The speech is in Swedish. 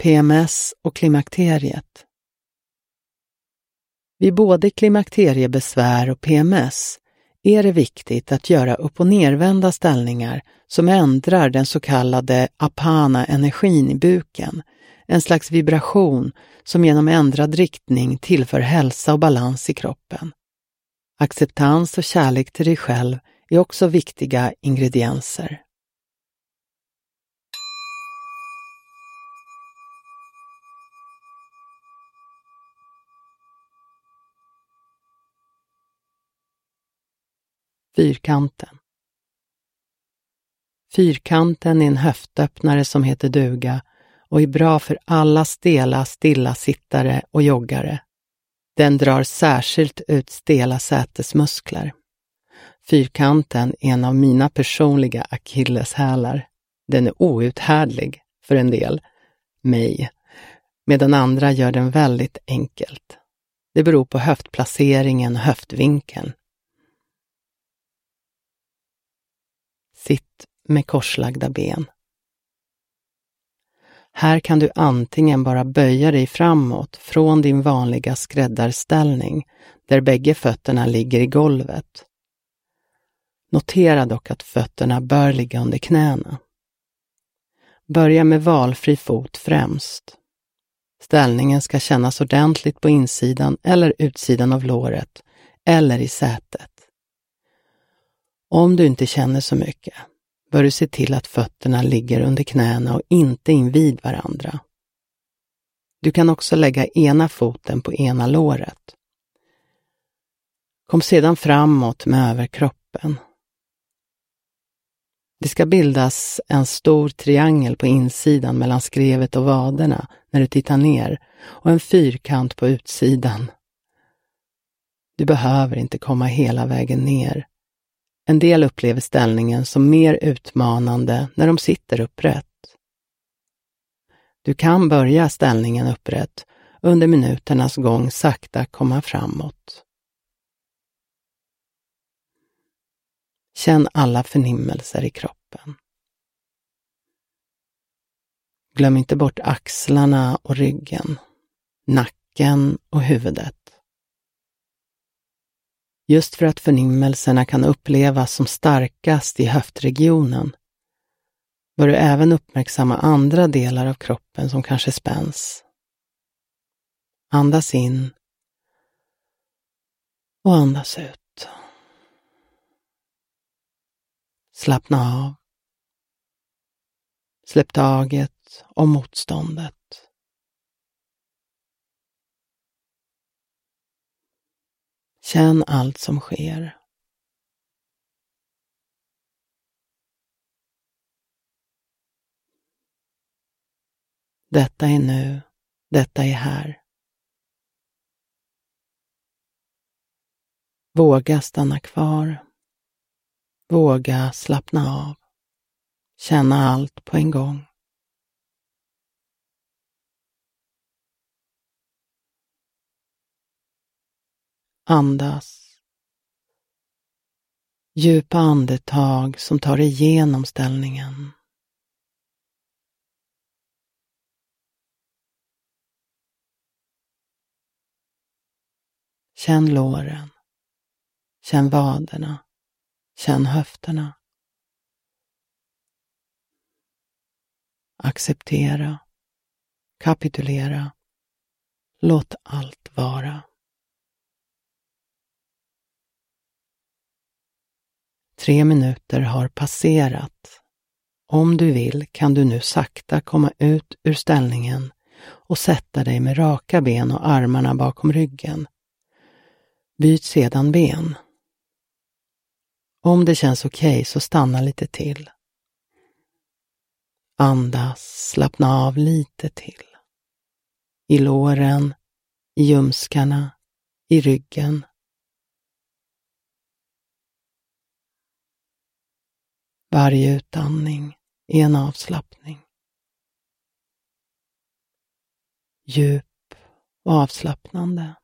PMS och klimakteriet. Vid både klimakteriebesvär och PMS är det viktigt att göra upp- och nervända ställningar som ändrar den så kallade apana-energin i buken, en slags vibration som genom ändrad riktning tillför hälsa och balans i kroppen. Acceptans och kärlek till dig själv är också viktiga ingredienser. Fyrkanten. Fyrkanten är en höftöppnare som heter duga och är bra för alla stela, stillasittare och joggare. Den drar särskilt ut stela sätesmuskler. Fyrkanten är en av mina personliga akilleshälar. Den är outhärdlig för en del, mig, medan andra gör den väldigt enkelt. Det beror på höftplaceringen och höftvinkeln. Sitt med korslagda ben. Här kan du antingen bara böja dig framåt från din vanliga skräddarställning där bägge fötterna ligger i golvet. Notera dock att fötterna bör ligga under knäna. Börja med valfri fot främst. Ställningen ska kännas ordentligt på insidan eller utsidan av låret eller i sätet. Om du inte känner så mycket bör du se till att fötterna ligger under knäna och inte invid varandra. Du kan också lägga ena foten på ena låret. Kom sedan framåt med överkroppen. Det ska bildas en stor triangel på insidan mellan skrevet och vaderna när du tittar ner och en fyrkant på utsidan. Du behöver inte komma hela vägen ner. En del upplever ställningen som mer utmanande när de sitter upprätt. Du kan börja ställningen upprätt under minuternas gång sakta komma framåt. Känn alla förnimmelser i kroppen. Glöm inte bort axlarna och ryggen, nacken och huvudet. Just för att förnimmelserna kan upplevas som starkast i höftregionen bör du även uppmärksamma andra delar av kroppen som kanske spänns. Andas in och andas ut. Slappna av. Släpp taget om motståndet. Känn allt som sker. Detta är nu, detta är här. Våga stanna kvar. Våga slappna av. Känna allt på en gång. Andas. Djupa andetag som tar igenom ställningen. Känn låren. Känn vaderna. Känn höfterna. Acceptera. Kapitulera. Låt allt vara. 3 minuter har passerat. Om du vill kan du nu sakta komma ut ur ställningen och sätta dig med raka ben och armarna bakom ryggen. Byt sedan ben. Om det känns okej så stanna lite till. Andas, slappna av lite till. I låren, i ljumskarna, i ryggen. Varje utandning är en avslappning. Djup och avslappnande.